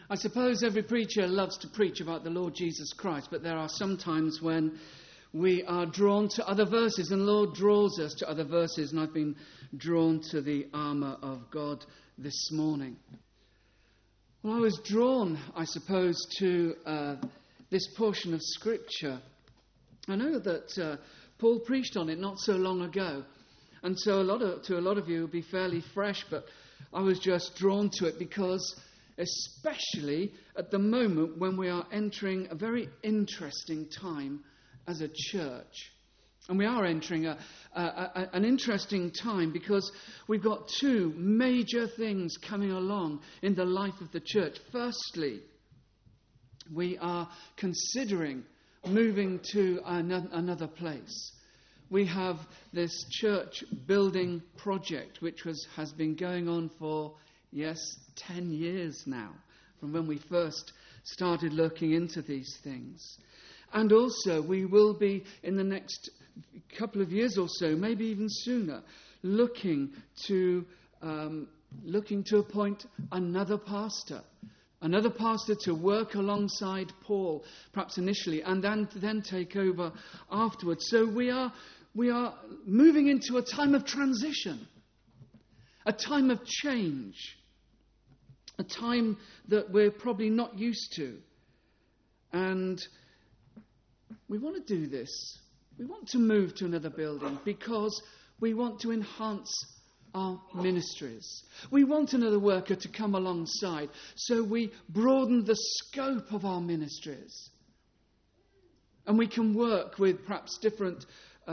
I suppose every preacher loves to preach about the Lord Jesus Christ, but there are some times when we are drawn to other verses, and the Lord draws us to other verses, and I've been drawn to the armour of God this morning. Well, I was drawn, I suppose, to this portion of Scripture. I know that Paul preached on it not so long ago, and so to a lot of you it will be fairly fresh, but I was just drawn to it because especially at the moment when we are entering a very interesting time as a church. And we are entering an interesting time because we've got two major things coming along in the life of the church. Firstly, we are considering moving to another place. We have this church building project which has been going on for 10 years now, from when we first started looking into these things. And also we will be, in the next couple of years or so, maybe even sooner, looking to appoint another pastor to work alongside Paul, perhaps initially, and then take over afterwards. So we are moving into a time of transition, a time of change, a time that we're probably not used to. And we want to do this. We want to move to another building because we want to enhance our ministries. We want another worker to come alongside, so we broaden the scope of our ministries. And we can work with perhaps different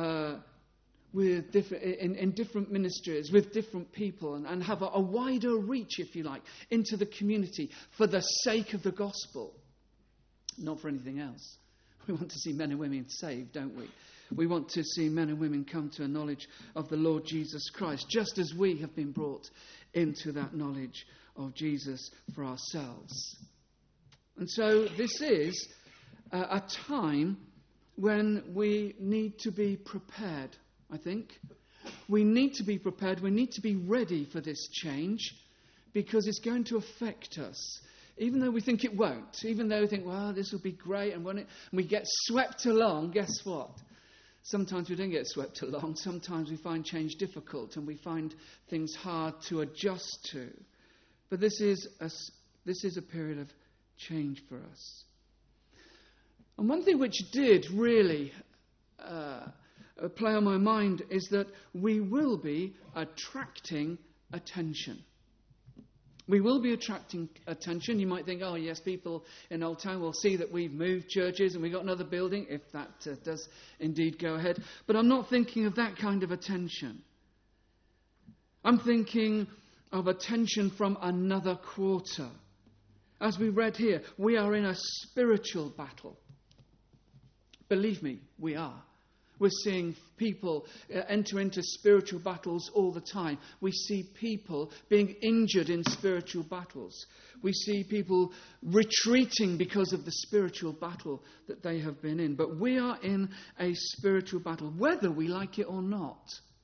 ministries, with different people, and have a wider reach, if you like, into the community for the sake of the gospel, not for anything else. We want to see men and women saved, don't we? We want to see men and women come to a knowledge of the Lord Jesus Christ, just as we have been brought into that knowledge of Jesus for ourselves. And so this is a time when we need to be prepared, I think. We need to be prepared. We need to be ready for this change because it's going to affect us. Even though we think it won't, even though we think, well, this will be great, and when we get swept along, guess what? Sometimes we don't get swept along. Sometimes we find change difficult and we find things hard to adjust to. But this is a period of change for us. And one thing which did really play on my mind is that we will be attracting attention. We will be attracting attention. You might think, oh yes, people in Old Town will see that we've moved churches and we've got another building, if that does indeed go ahead. But I'm not thinking of that kind of attention. I'm thinking of attention from another quarter. As we read here, we are in a spiritual battle. Believe me, we are. We're seeing people enter into spiritual battles all the time. We see people being injured in spiritual battles. We see people retreating because of the spiritual battle that they have been in. But we are in a spiritual battle, whether we like it or not.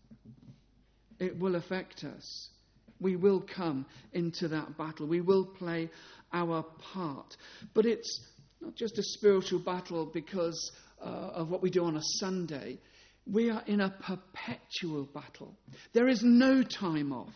It will affect us. We will come into that battle. We will play our part. But it's not just a spiritual battle because of what we do on a Sunday. We are in a perpetual battle. There is no time off.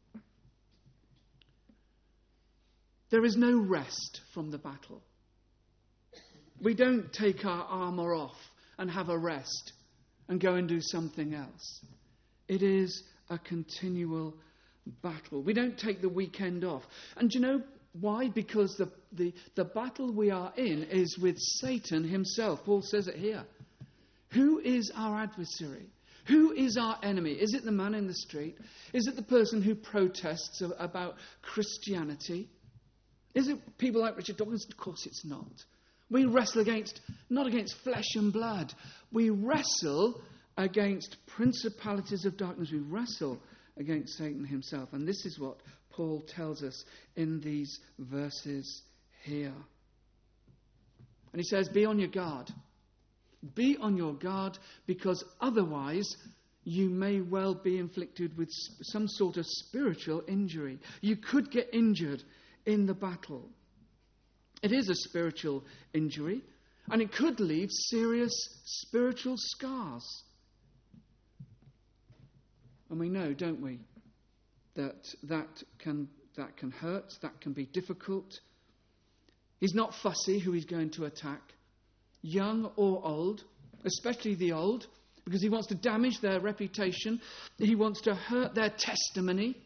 There is no rest from the battle. We don't take our armour off and have a rest and go and do something else. It is a continual battle. We don't take the weekend off. And do you know why? Because the battle we are in is with Satan himself. Paul says it here. Who is our adversary? Who is our enemy? Is it the man in the street? Is it the person who protests about Christianity? Is it people like Richard Dawkins? Of course it's not. We wrestle not against flesh and blood. We wrestle against principalities of darkness. We wrestle against Satan himself. And this is what Paul tells us in these verses here. And he says, be on your guard. Be on your guard, because otherwise you may well be inflicted with some sort of spiritual injury. You could get injured in the battle. It is a spiritual injury, and it could leave serious spiritual scars. And we know, don't we, that can hurt, that can be difficult. He's not fussy who he's going to attack, young or old, especially the old, because he wants to damage their reputation. He wants to hurt their testimony.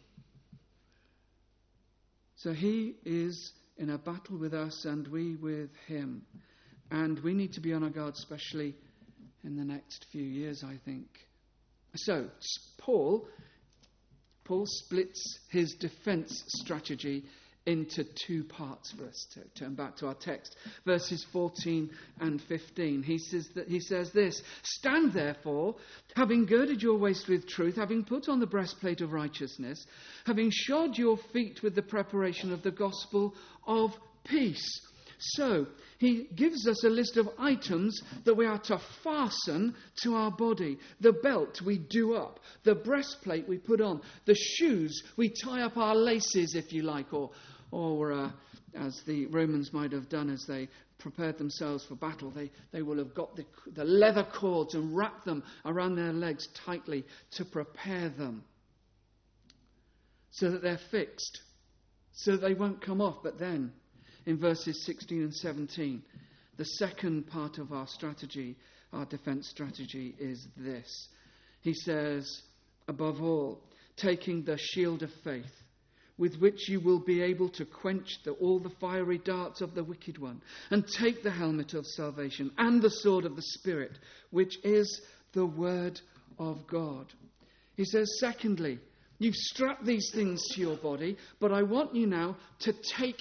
So he is in a battle with us and we with him. And we need to be on our guard, especially in the next few years, I think. So Paul splits his defense strategy into two parts for us. To turn back to our text, verses 14 and 15. He says this: "Stand therefore, having girded your waist with truth, having put on the breastplate of righteousness, having shod your feet with the preparation of the gospel of peace." So, he gives us a list of items that we are to fasten to our body. The belt we do up, the breastplate we put on, the shoes we tie up our laces, if you like, or as the Romans might have done as they prepared themselves for battle, they will have got the leather cords and wrapped them around their legs tightly to prepare them so that they're fixed, so that they won't come off. But then, in verses 16 and 17, the second part of our strategy, our defense strategy, is this. He says, above all, taking the shield of faith, with which you will be able to quench all the fiery darts of the wicked one, and take the helmet of salvation and the sword of the Spirit, which is the word of God. He says, secondly, you've strapped these things to your body, but I want you now to take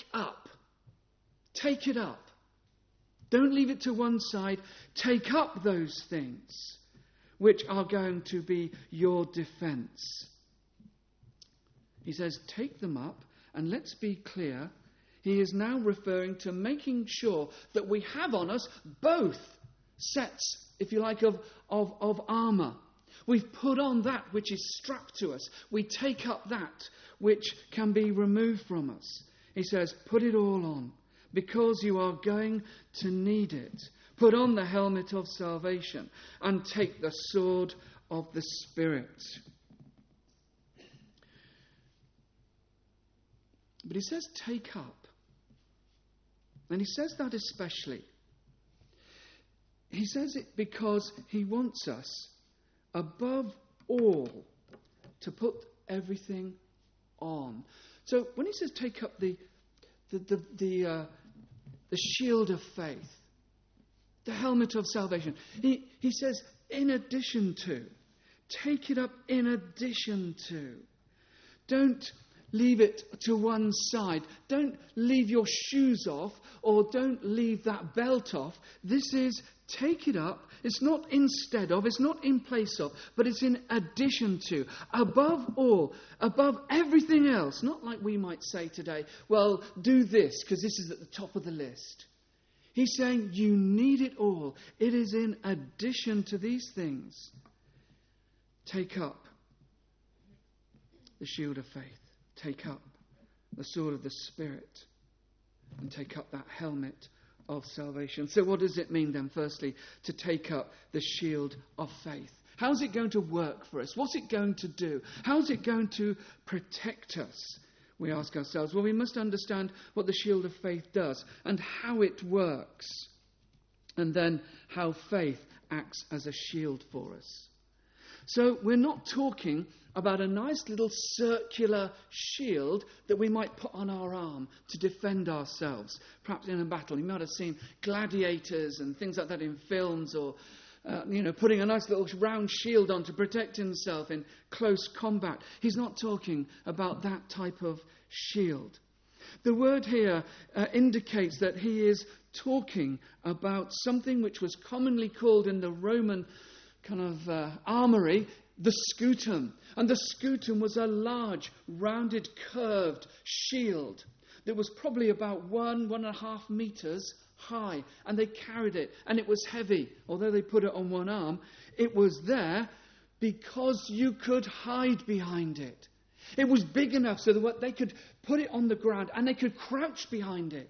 it up. Don't leave it to one side. Take up those things which are going to be your defense. He says, take them up, and let's be clear, he is now referring to making sure that we have on us both sets, if you like, of armour. We've put on that which is strapped to us. We take up that which can be removed from us. He says, put it all on, because you are going to need it. Put on the helmet of salvation and take the sword of the Spirit. But he says take up. And he says that especially. He says it because he wants us, above all, to put everything on. So when he says take up the shield of faith, the helmet of salvation, he says in addition to. Take it up in addition to. Don't leave it to one side. Don't leave your shoes off, or don't leave that belt off. This is take it up. It's not instead of, it's not in place of, but it's in addition to. Above all, above everything else. Not like we might say today, well, do this because this is at the top of the list. He's saying you need it all. It is in addition to these things. Take up the shield of faith. Take up the sword of the Spirit, and take up that helmet of salvation. So what does it mean then, firstly, to take up the shield of faith? How's it going to work for us? What's it going to do? How's it going to protect us? We ask ourselves. Well, we must understand what the shield of faith does and how it works, and then how faith acts as a shield for us. So we're not talking about a nice little circular shield that we might put on our arm to defend ourselves, perhaps in a battle. You might have seen gladiators and things like that in films, or putting a nice little round shield on to protect himself in close combat. He's not talking about that type of shield. The word here indicates that he is talking about something which was commonly called in the Roman kind of armory the scutum. And the scutum was a large, rounded, curved shield that was probably about 1.5 meters high. And they carried it, and it was heavy. Although they put it on one arm, it was there because you could hide behind it. It was big enough so that they could put it on the ground and they could crouch behind it.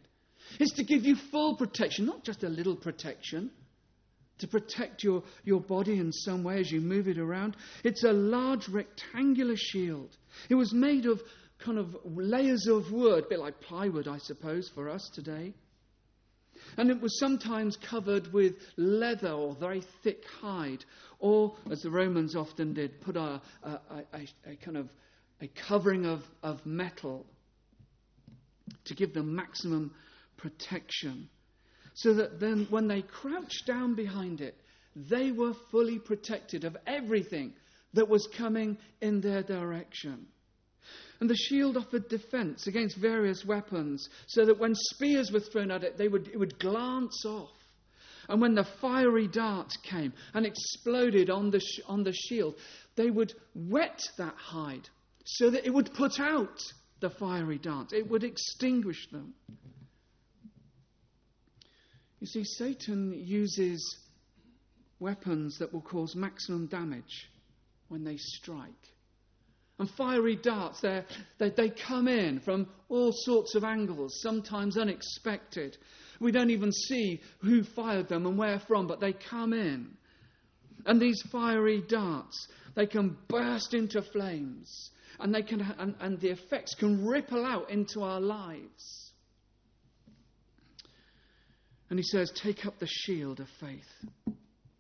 It's to give you full protection, not just a little protection, to protect your body in some way as you move it around. It's a large rectangular shield. It was made of kind of layers of wood, a bit like plywood, I suppose, for us today. And it was sometimes covered with leather or very thick hide, or, as the Romans often did, put a kind of a covering of metal to give them maximum protection, so that then when they crouched down behind it, they were fully protected of everything that was coming in their direction. And the shield offered defense against various weapons, so that when spears were thrown at it, it would glance off. And when the fiery darts came and exploded on the shield, they would wet that hide so that it would put out the fiery darts. It would extinguish them. You see, Satan uses weapons that will cause maximum damage when they strike. And fiery darts, they come in from all sorts of angles, sometimes unexpected. We don't even see who fired them and where from, but they come in. And these fiery darts, they can burst into flames, and and the effects can ripple out into our lives. And he says, take up the shield of faith.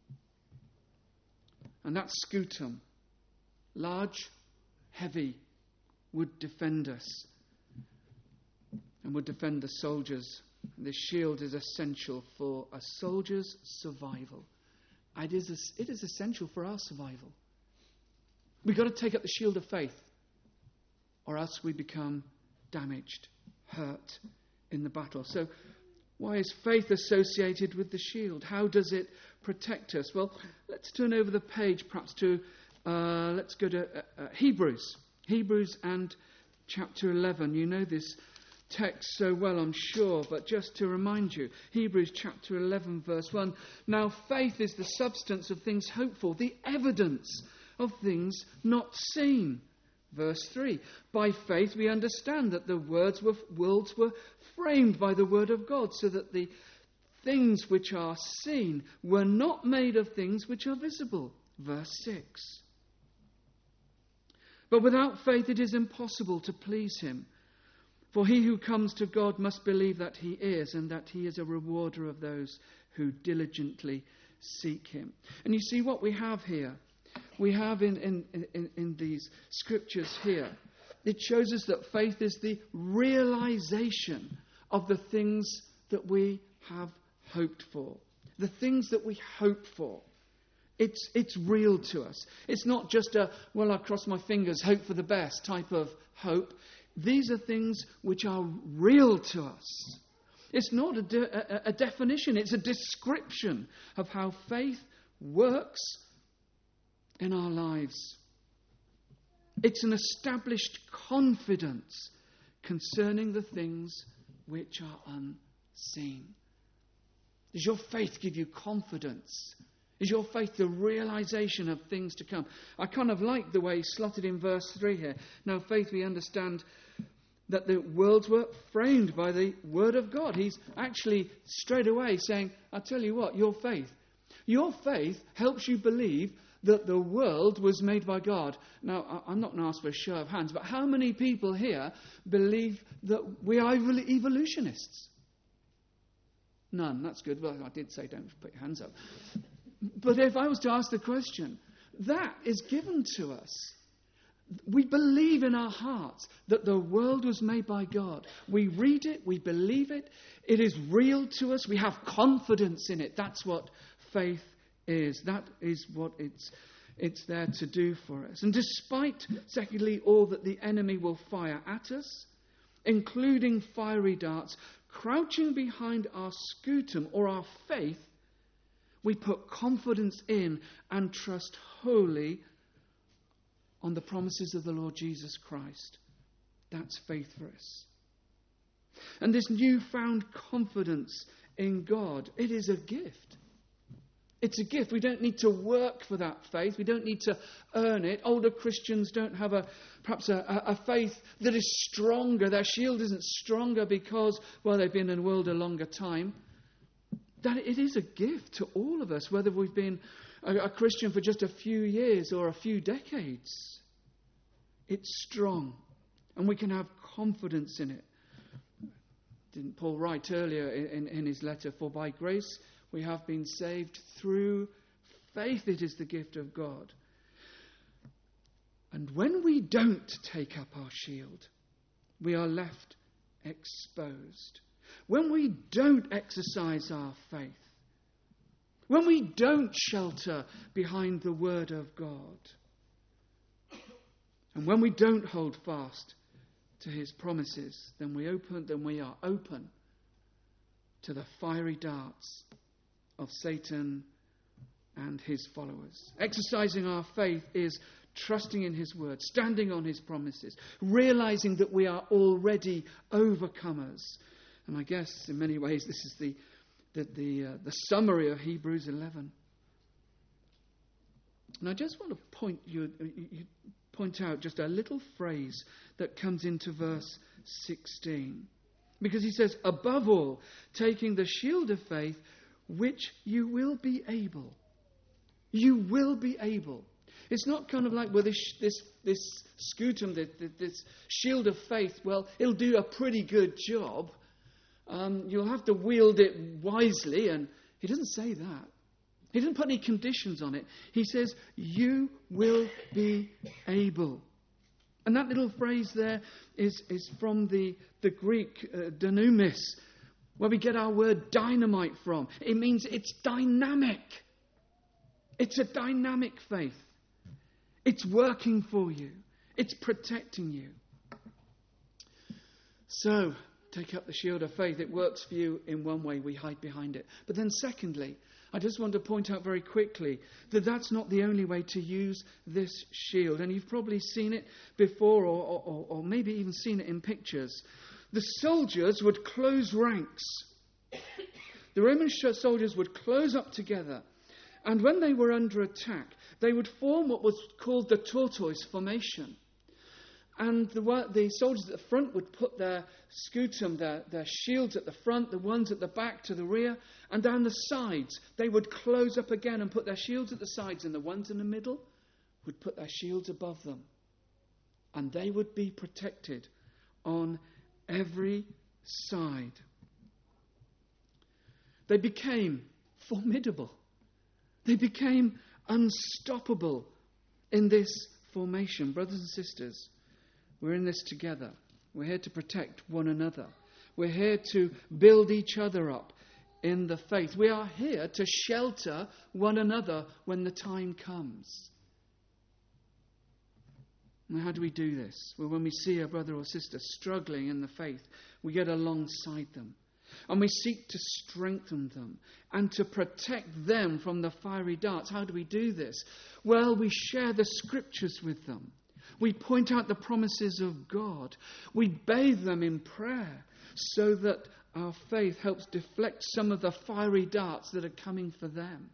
And that scutum, large, heavy, would defend us and would defend the soldiers. This shield is essential for a soldier's survival. It is essential for our survival. We've got to take up the shield of faith, or else we become damaged, hurt in the battle. So why is faith associated with the shield? How does it protect us? Well, let's turn over the page perhaps to let's go to Hebrews and chapter 11. You know this text so well, I'm sure, but just to remind you, Hebrews chapter 11, verse 1. Now faith is the substance of things hoped for, the evidence of things not seen. Verse 3. By faith we understand that the worlds were framed by the word of God, so that the things which are seen were not made of things which are visible. Verse 6. But without faith it is impossible to please him. For he who comes to God must believe that he is, and that he is a rewarder of those who diligently seek him. And you see what we have here. We have in these scriptures here, it shows us that faith is the realization of the things that we have hoped for. The things that we hope for. It's real to us. It's not just I cross my fingers, hope for the best type of hope. These are things which are real to us. It's not a definition, it's a description of how faith works in our lives. It's an established confidence concerning the things which are unseen. Does your faith give you confidence? Is your faith the realization of things to come? I kind of like the way he's slotted in verse 3 here. Now, faith, we understand that the worlds were framed by the word of God. He's actually straight away saying, I'll tell you what, your faith helps you believe that the world was made by God. Now, I'm not going to ask for a show of hands, but how many people here believe that we are evolutionists? None. That's good. Well, I did say don't put your hands up. But if I was to ask the question, that is given to us. We believe in our hearts that the world was made by God. We read it, we believe it, it is real to us, we have confidence in it. That's what faith is. That is what it's there to do for us. And despite, secondly, all that the enemy will fire at us, including fiery darts, crouching behind our scutum or our faith, we put confidence in and trust wholly on the promises of the Lord Jesus Christ. That's faith for us. And this newfound confidence in God, it is a gift. It's a gift. We don't need to work for that faith. We don't need to earn it. Older Christians don't have perhaps a faith that is stronger. Their shield isn't stronger because, well, they've been in the world a longer time. That it is a gift to all of us, whether we've been a Christian for just a few years or a few decades. It's strong, and we can have confidence in it. Didn't Paul write earlier in his letter, for by grace we have been saved through faith. It is the gift of God. And when we don't take up our shield, we are left exposed. When we don't exercise our faith, when we don't shelter behind the word of God, and when we don't hold fast to his promises, then we are open to the fiery darts of Satan and his followers. Exercising our faith is trusting in his word, standing on his promises, realizing that we are already overcomers. And I guess in many ways this is the summary of Hebrews 11. And I just want to point out just a little phrase that comes into verse 16. Because he says, above all, taking the shield of faith, which you will be able. You will be able. It's not kind of like, well, this scutum, this shield of faith, well, it'll do a pretty good job. You'll have to wield it wisely. And he doesn't say that. He doesn't put any conditions on it. He says, you will be able. And that little phrase there is from the Greek dynamis, where we get our word dynamite from. It means it's dynamic. It's a dynamic faith. It's working for you. It's protecting you. So, take up the shield of faith. It works for you in one way. We hide behind it. But then secondly, I just want to point out very quickly that that's not the only way to use this shield. And you've probably seen it before or maybe even seen it in pictures. The soldiers would close ranks. The Roman soldiers would close up together. And when they were under attack, they would form what was called the tortoise formation. And the soldiers at the front would put their scutum, their shields at the front, the ones at the back to the rear, and down the sides they would close up again and put their shields at the sides, and the ones in the middle would put their shields above them. And they would be protected on every side. They became formidable. They became unstoppable in this formation. Brothers and sisters, we're in this together. We're here to protect one another. We're here to build each other up in the faith. We are here to shelter one another when the time comes. Now, how do we do this? Well, when we see a brother or sister struggling in the faith, we get alongside them. And we seek to strengthen them and to protect them from the fiery darts. How do we do this? Well, we share the scriptures with them. We point out the promises of God. We bathe them in prayer so that our faith helps deflect some of the fiery darts that are coming for them.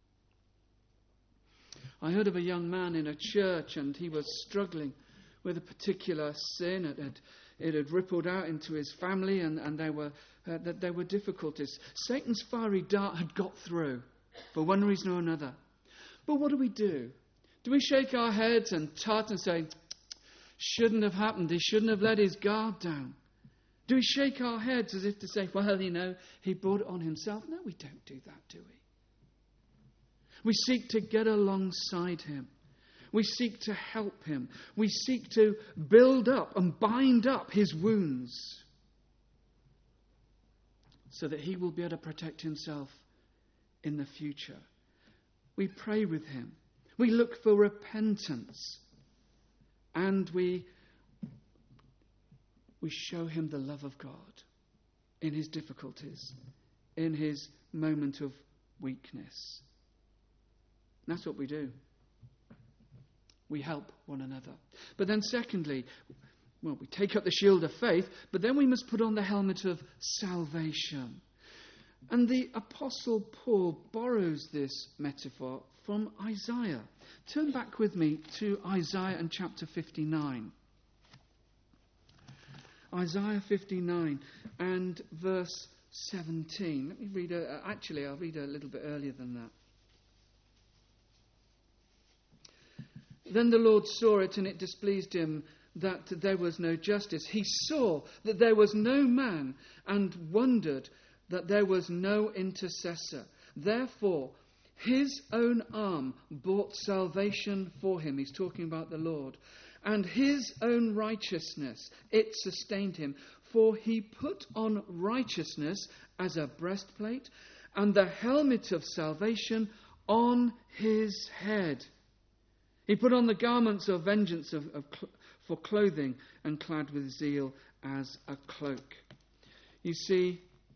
I heard of a young man in a church, and he was struggling with a particular sin. It had rippled out into his family, and there were difficulties. Satan's fiery dart had got through for one reason or another. But what do? Do we shake our heads and tut and say, shouldn't have happened, he shouldn't have let his guard down? Do we shake our heads as if to say, well, he brought it on himself? No, we don't do that, do we? We seek to get alongside him. We seek to help him. We seek to build up and bind up his wounds so that he will be able to protect himself in the future. We pray with him. We look for repentance. And we show him the love of God in his difficulties, in his moment of weakness. That's what we do. We help one another. But then secondly, well, we take up the shield of faith, but then we must put on the helmet of salvation. And the Apostle Paul borrows this metaphor from Isaiah. Turn back with me to Isaiah and chapter 59. Isaiah 59 and verse 17. Let me read. I'll read a little bit earlier than that. Then the Lord saw it, and it displeased him that there was no justice. He saw that there was no man, and wondered that there was no intercessor. Therefore, his own arm bought salvation for him. He's talking about the Lord. And his own righteousness, it sustained him. For he put on righteousness as a breastplate, and the helmet of salvation on his head. He put on the garments of vengeance for clothing, and clad with zeal as a cloak. You see,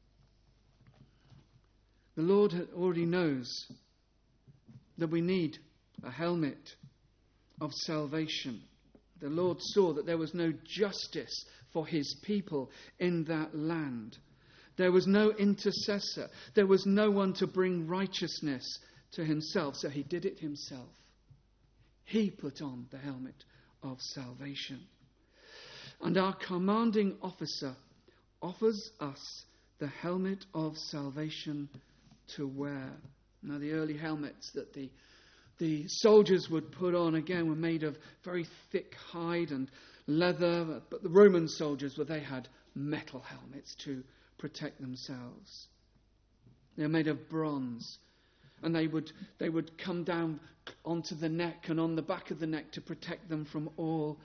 the Lord already knows that we need a helmet of salvation. The Lord saw that there was no justice for his people in that land. There was no intercessor. There was no one to bring righteousness to himself, so he did it himself. He put on the helmet of salvation. And our commanding officer offers us the helmet of salvation to wear. Now, the early helmets that the soldiers would put on, again, were made of very thick hide and leather, but the Roman soldiers, they had metal helmets to protect themselves. They're made of bronze, and they would come down onto the neck and on the back of the neck to protect them from all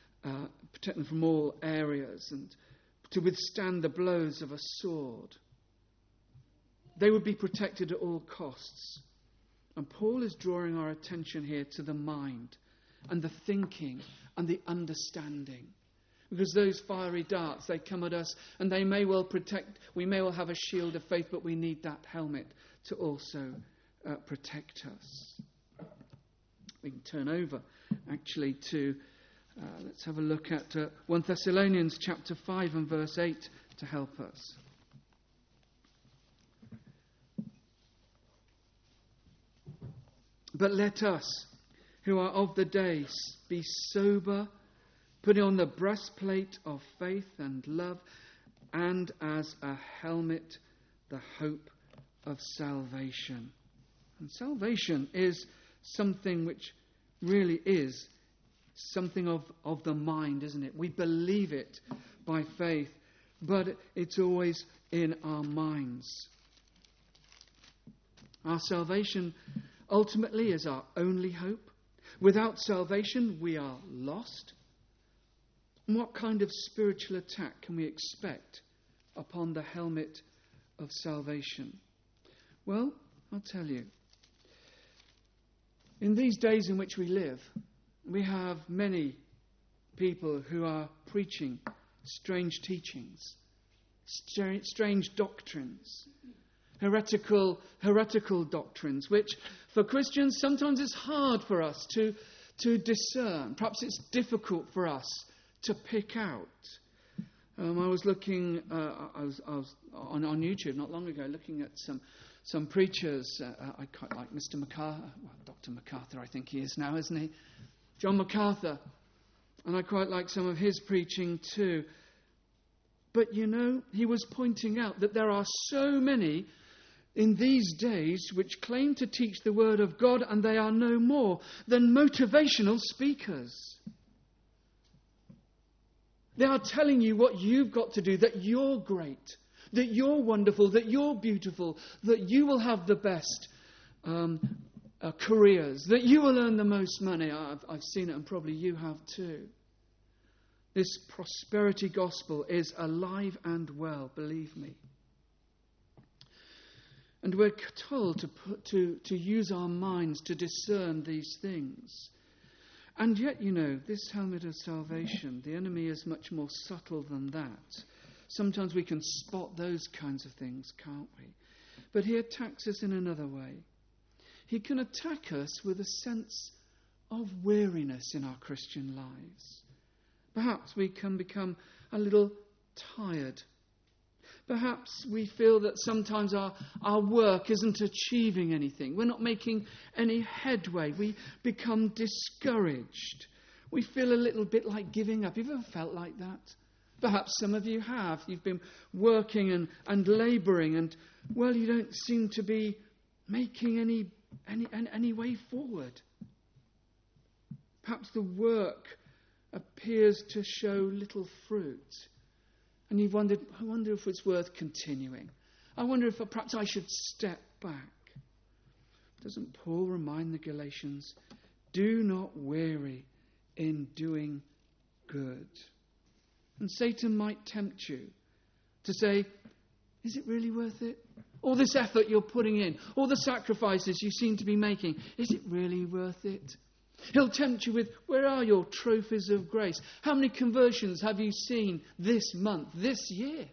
areas and to withstand the blows of a sword. They would be protected at all costs. And Paul is drawing our attention here to the mind and the thinking and the understanding. Because those fiery darts, they come at us and they may well protect, we may well have a shield of faith, but we need that helmet to also protect us. We can turn over actually to, let's have a look at 1 Thessalonians chapter 5 and verse 8 to help us. But let us, who are of the day, be sober, putting on the breastplate of faith and love, and as a helmet, the hope of salvation. And salvation is something which really is something of the mind, isn't it? We believe it by faith, but it's always in our minds. Our salvation ultimately is our only hope. Without salvation, we are lost. And what kind of spiritual attack can we expect upon the helmet of salvation? Well, I'll tell you. In these days in which we live, we have many people who are preaching strange teachings, strange doctrines, heretical doctrines, which for Christians sometimes it's hard for us to discern. Perhaps it's difficult for us to pick out. I was looking, I was on YouTube not long ago, looking at some preachers. I quite like Mr. MacArthur, Dr. MacArthur, I think he is now, isn't he? John MacArthur, and I quite like some of his preaching too. But he was pointing out that there are so many in these days which claim to teach the Word of God, and they are no more than motivational speakers. They are telling you what you've got to do, that you're great, that you're wonderful, that you're beautiful, that you will have the best careers, that you will earn the most money. I've seen it, and probably you have too. This prosperity gospel is alive and well, believe me. And we're told to use our minds to discern these things. And yet, this helmet of salvation, the enemy is much more subtle than that. Sometimes we can spot those kinds of things, can't we? But he attacks us in another way. He can attack us with a sense of weariness in our Christian lives. Perhaps we can become a little tired. Perhaps we feel that sometimes our work isn't achieving anything. We're not making any headway. We become discouraged. We feel a little bit like giving up. Have you ever felt like that? Perhaps some of you have. You've been working and labouring, and, well, you don't seem to be making any way forward. Perhaps the work appears to show little fruit. And you've wondered, I wonder if it's worth continuing. I wonder if perhaps I should step back. Doesn't Paul remind the Galatians, do not weary in doing good? And Satan might tempt you to say, is it really worth it? All this effort you're putting in, all the sacrifices you seem to be making, is it really worth it? He'll tempt you with, where are your trophies of grace? How many conversions have you seen this month, this year?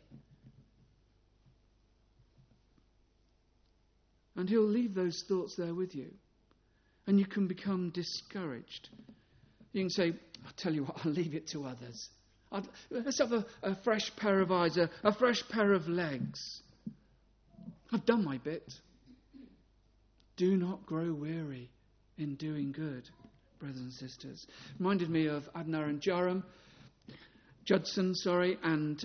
And he'll leave those thoughts there with you. And you can become discouraged. You can say, I'll tell you what, I'll leave it to others. Let's have a fresh pair of eyes, a fresh pair of legs. I've done my bit. Do not grow weary in doing good, brothers and sisters. Reminded me of Adnar and Judson, and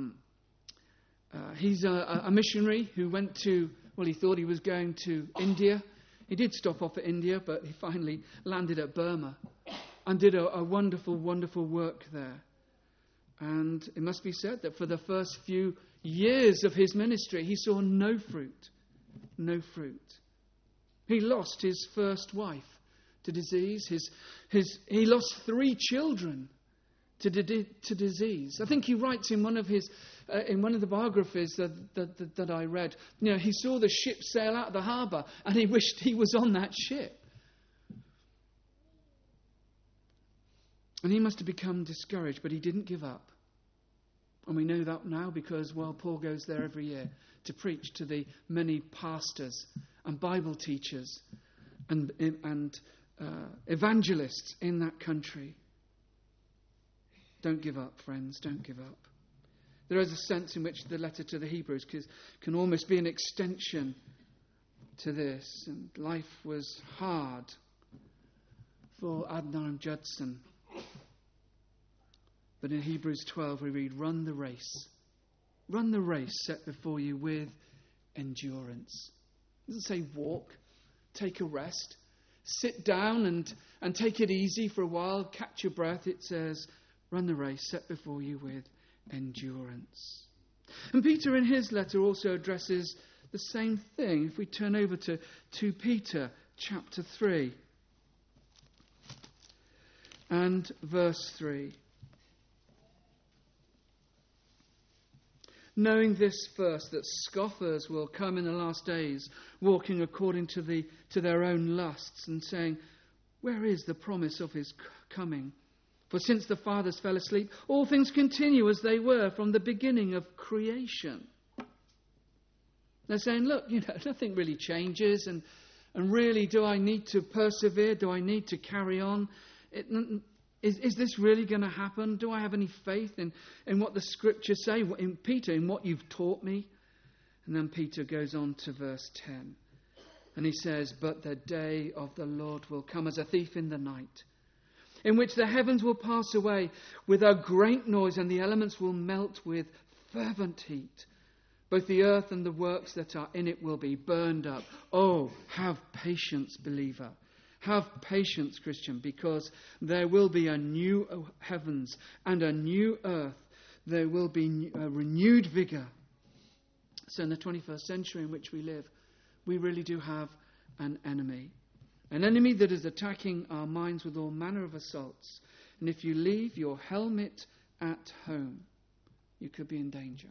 he's a missionary who went to, well, he thought he was going to India. He did stop off at India, but he finally landed at Burma and did a wonderful, wonderful work there. And it must be said that for the first few years of his ministry, he saw no fruit. No fruit. He lost his first wife to disease. He lost 3 children to disease. I think he writes in one of the biographies that I read, he saw the ship sail out of the harbour and he wished he was on that ship. And he must have become discouraged, but he didn't give up. And we know that now because, well, Paul goes there every year to preach to the many pastors and Bible teachers and evangelists in that country. Don't give up, friends. Don't give up. There is a sense in which the letter to the Hebrews can almost be an extension to this. And life was hard for Adnar and Judson. But in Hebrews 12 we read, run the race. Run the race set before you with endurance. It doesn't say walk, take a rest, sit down and take it easy for a while, catch your breath. It says, run the race set before you with endurance. And Peter in his letter also addresses the same thing. If we turn over to 2 Peter chapter 3 and verse 3. Knowing this first, that scoffers will come in the last days, walking according to their own lusts, and saying, where is the promise of his coming? For since the fathers fell asleep, all things continue as they were from the beginning of creation. They're saying, look, nothing really changes, and really, do I need to persevere? Do I need to carry on? Is this really going to happen? Do I have any faith in what the Scriptures say, in Peter, in what you've taught me? And then Peter goes on to verse 10. And he says, but the day of the Lord will come as a thief in the night, in which the heavens will pass away with a great noise, and the elements will melt with fervent heat. Both the earth and the works that are in it will be burned up. Oh, have patience, believer. Have patience, Christian, because there will be a new heavens and a new earth. There will be a renewed vigour. So in the 21st century in which we live, we really do have an enemy. An enemy that is attacking our minds with all manner of assaults. And if you leave your helmet at home, you could be in danger.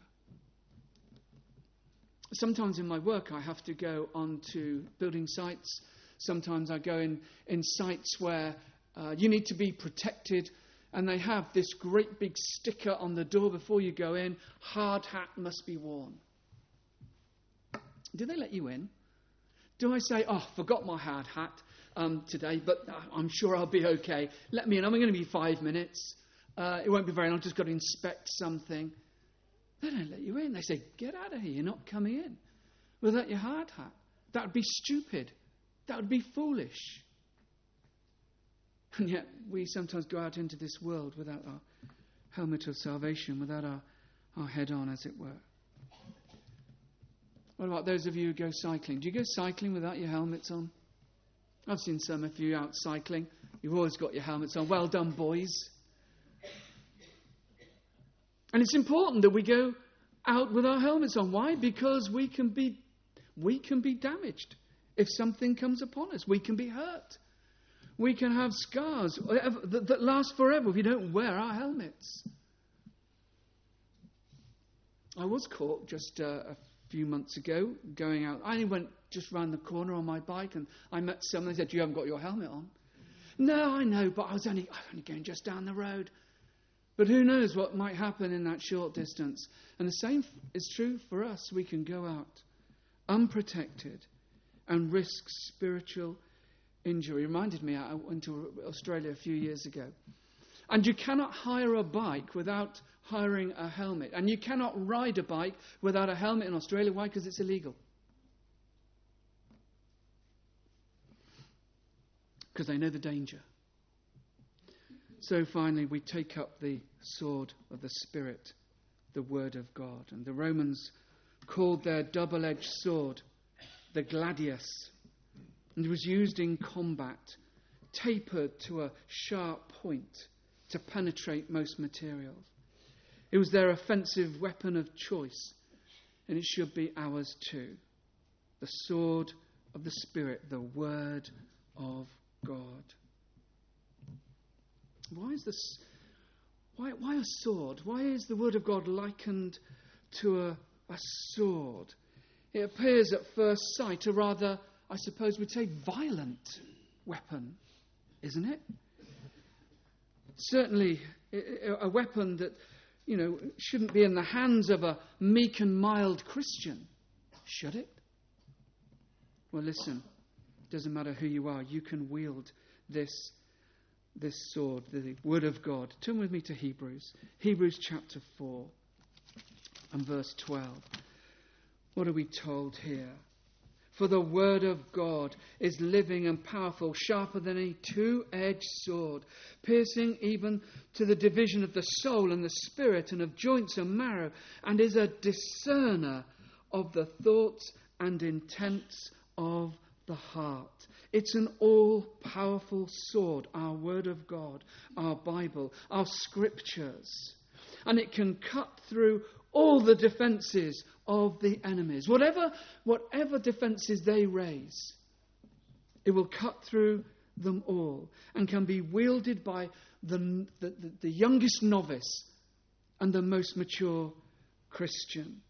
Sometimes in my work I have to go onto building sites. Sometimes I go in sites where you need to be protected, and they have this great big sticker on the door before you go in, hard hat must be worn. Do they let you in? Do I say, forgot my hard hat today, but I'm sure I'll be okay. Let me in. I'm going to be 5 minutes. It won't be very long. I've just got to inspect something. They don't let you in. They say, get out of here. You're not coming in without your hard hat. That would be stupid. That would be foolish. And yet we sometimes go out into this world without our helmet of salvation, without our head on, as it were. What about those of you who go cycling? Do you go cycling without your helmets on? I've seen some of you out cycling. You've always got your helmets on. Well done, boys. And it's important that we go out with our helmets on. Why? Because we can be damaged if something comes upon us. We can be hurt. We can have scars that last forever if we don't wear our helmets. I was caught just a few months ago going out. I only went just round the corner on my bike, and I met someone. They said, "You haven't got your helmet on." No, I know, but I was only going just down the road. But who knows what might happen in that short distance? And the same is true for us. We can go out unprotected and risk spiritual injury. It reminded me, I went to Australia a few years ago. And you cannot hire a bike without hiring a helmet. And you cannot ride a bike without a helmet in Australia. Why? Because it's illegal. Because they know the danger. So finally, we take up the sword of the Spirit, the Word of God. And the Romans called their double-edged sword the gladius. And it was used in combat, tapered to a sharp point to penetrate most materials. It was their offensive weapon of choice, and it should be ours too. The sword of the Spirit, the Word of God. Why is this? Why a sword? Why is the Word of God likened to a sword? It appears at first sight a rather, I suppose we'd say, violent weapon, isn't it? Certainly a weapon that, shouldn't be in the hands of a meek and mild Christian, should it? Well, listen, it doesn't matter who you are, you can wield this sword, the Word of God. Turn with me to Hebrews chapter 4 and verse 12. What are we told here? For the Word of God is living and powerful, sharper than a two-edged sword, piercing even to the division of the soul and the spirit and of joints and marrow, and is a discerner of the thoughts and intents of the heart. It's an all-powerful sword, our Word of God, our Bible, our Scriptures. And it can cut through all the defences of the enemies. Whatever defences they raise, it will cut through them all and can be wielded by the youngest novice and the most mature Christian.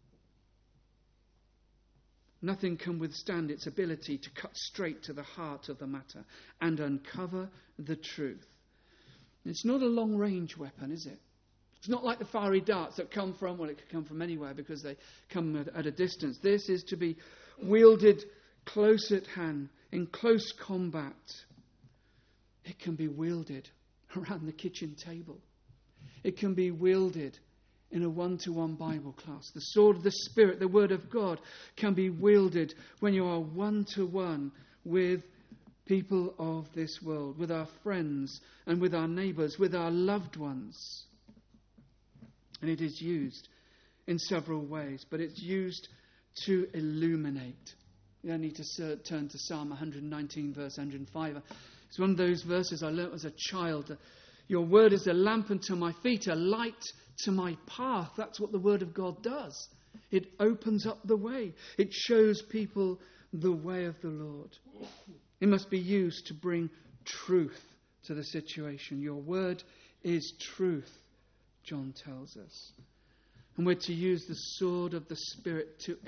Nothing can withstand its ability to cut straight to the heart of the matter and uncover the truth. It's not a long-range weapon, is it? It's not like the fiery darts that come from, it could come from anywhere because they come at a distance. This is to be wielded close at hand, in close combat. It can be wielded around the kitchen table. It can be wielded in a one-to-one Bible class. The sword of the Spirit, the Word of God, can be wielded when you are one-to-one with people of this world, with our friends and with our neighbours, with our loved ones. And it is used in several ways, but it's used to illuminate. You don't need to turn to Psalm 119, verse 105. It's one of those verses I learnt as a child. Your word is a lamp unto my feet, a light to my path. That's what the Word of God does. It opens up the way. It shows people the way of the Lord. It must be used to bring truth to the situation. Your word is truth, John tells us. And we're to use the sword of the Spirit to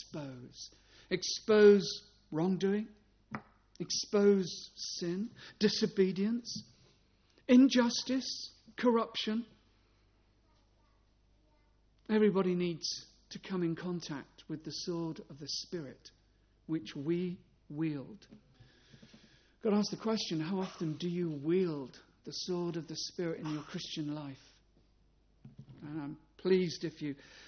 expose wrongdoing, expose sin, disobedience, injustice, corruption. Everybody needs to come in contact with the sword of the Spirit, which we wield. I've got to ask the question, how often do you wield the sword of the Spirit in your Christian life? And I'm pleased if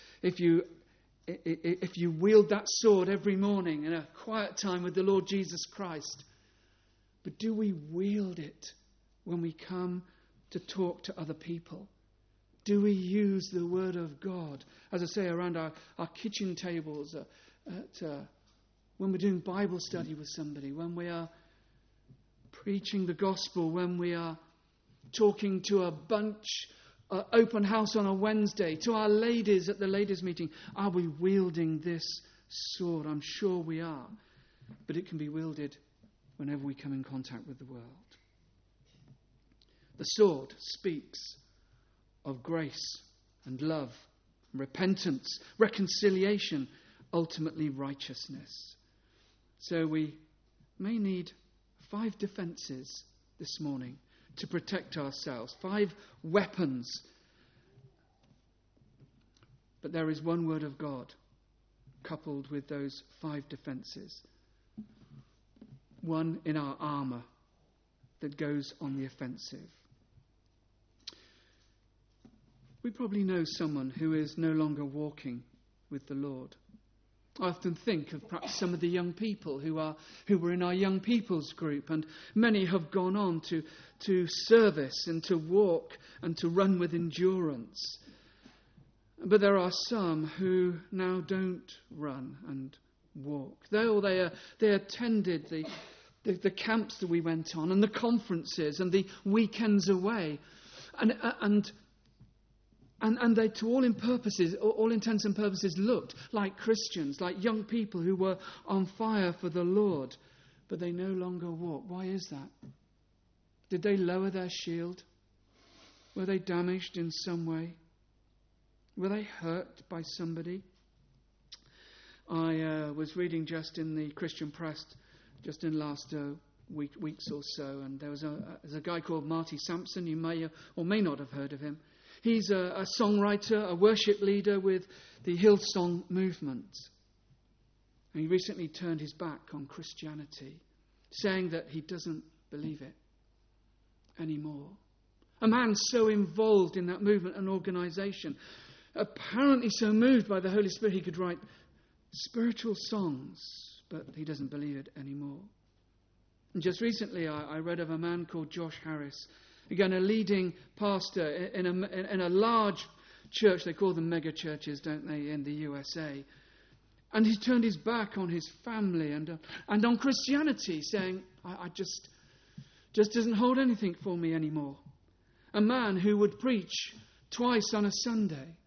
you wield that sword every morning in a quiet time with the Lord Jesus Christ. But do we wield it when we come to talk to other people? Do we use the Word of God, as I say, around our kitchen tables, when we're doing Bible study with somebody, when we are preaching the gospel, when we are talking to a bunch, open house on a Wednesday, to our ladies at the ladies' meeting? Are we wielding this sword? I'm sure we are. But it can be wielded whenever we come in contact with the world. The sword speaks of grace and love, repentance, reconciliation, ultimately righteousness. So we may need 5 defences this morning to protect ourselves, 5 weapons. But there is one word of God coupled with those 5 defences. One in our armour that goes on the offensive. We probably know someone who is no longer walking with the Lord. I often think of perhaps some of the young people who were in our young people's group, and many have gone on to service and to walk and to run with endurance. But there are some who now don't run and walk. They attended the camps that we went on and the conferences and the weekends away, and they, to all intents and purposes, looked like Christians, like young people who were on fire for the Lord, but they no longer walk. Why is that? Did they lower their shield? Were they damaged in some way? Were they hurt by somebody? I was reading just in the Christian press, just in last weeks or so, and there's a guy called Marty Sampson. You may or may not have heard of him. He's a songwriter, a worship leader with the Hillsong movement. And he recently turned his back on Christianity, saying that he doesn't believe it anymore. A man so involved in that movement and organisation, apparently so moved by the Holy Spirit he could write spiritual songs, but he doesn't believe it anymore. And just recently I read of a man called Josh Harris, again a leading pastor in a large church. They call them mega churches, don't they, in the USA. And he turned his back on his family and on Christianity, saying, I just doesn't hold anything for me anymore. A man who would preach twice on a Sunday.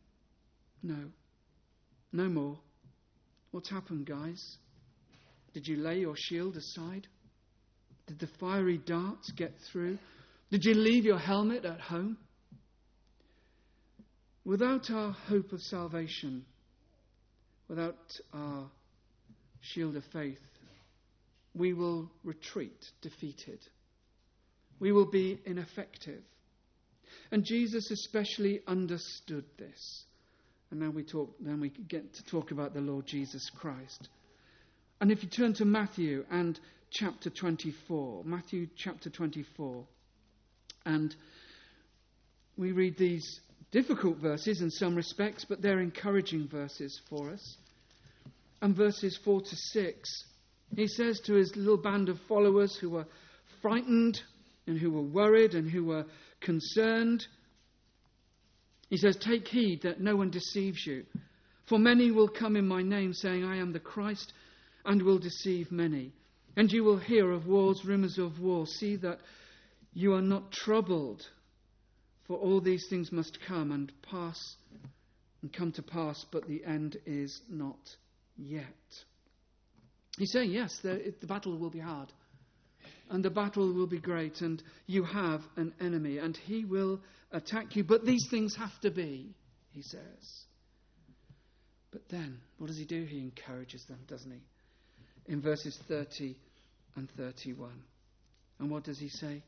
No more. What's happened, guys? Did you lay your shield aside? Did the fiery darts get through? Did you leave your helmet at home? Without our hope of salvation, without our shield of faith, we will retreat defeated. We will be ineffective. And Jesus especially understood this. And now we get to talk about the Lord Jesus Christ. And if you turn to Matthew and chapter 24, and we read these difficult verses in some respects, but they're encouraging verses for us. And verses 4 to 6, he says to his little band of followers who were frightened and who were worried and who were concerned, he says, "Take heed that no one deceives you. For many will come in my name, saying, 'I am the Christ,' and will deceive many. And you will hear of wars, rumours of war. See that you are not troubled, for all these things must come and come to pass, but the end is not yet." He's saying, yes, the battle will be hard, and the battle will be great, and you have an enemy, and he will attack you, but these things have to be, he says. But then, what does he do? He encourages them, doesn't he? In verses 30 and 31. And what does he say?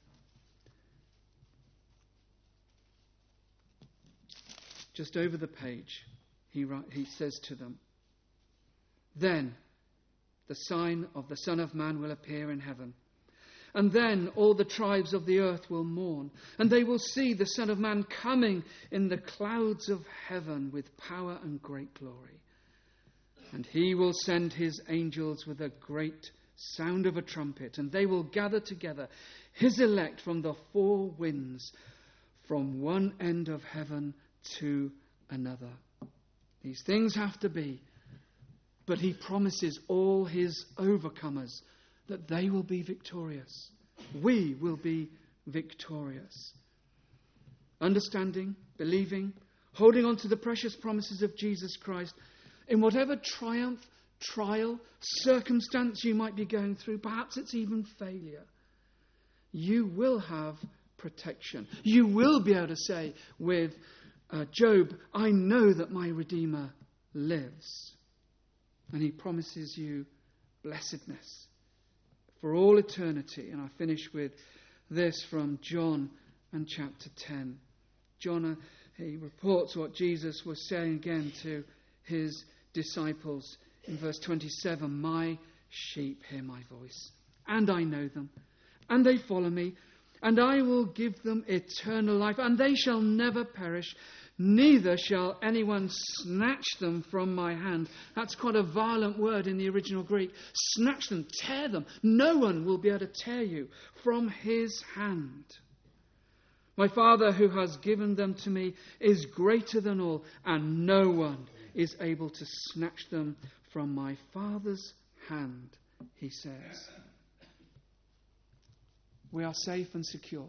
Just over the page, he says to them, "Then the sign of the Son of Man will appear in heaven, And then all the tribes of the earth will mourn, and they will see the Son of Man coming in the clouds of heaven with power and great glory. And he will send his angels with a great sound of a trumpet, and they will gather together his elect from the four winds, from one end of heaven to another. These things have to be, but he promises all his overcomers that they will be victorious. We will be victorious. Understanding, believing, holding on to the precious promises of Jesus Christ, in whatever triumph, trial, circumstance you might be going through, perhaps it's even failure, you will have protection. You will be able to say with Job, I know that my Redeemer lives. And he promises you blessedness for all eternity. And I finish with this from John and chapter 10. John, he reports what Jesus was saying again to his disciples in verse 27. My sheep hear my voice, and I know them, and they follow me, and I will give them eternal life, and they shall never perish, neither shall anyone snatch them from my hand. That's quite a violent word in the original Greek. Snatch them, tear them. No one will be able to tear you from his hand. My Father who has given them to me is greater than all, and no one is able to snatch them from my Father's hand, he says. We are safe and secure.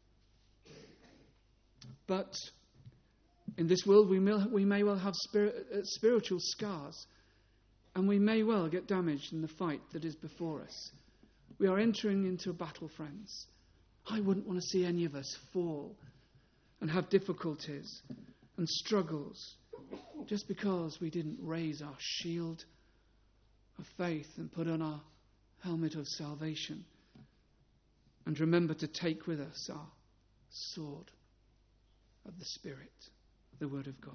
But in this world, we may well have spiritual scars, and we may well get damaged in the fight that is before us. We are entering into a battle, friends. I wouldn't want to see any of us fall and have difficulties and struggles just because we didn't raise our shield of faith and put on our helmet of salvation. And remember to take with us our sword of the Spirit, the Word of God.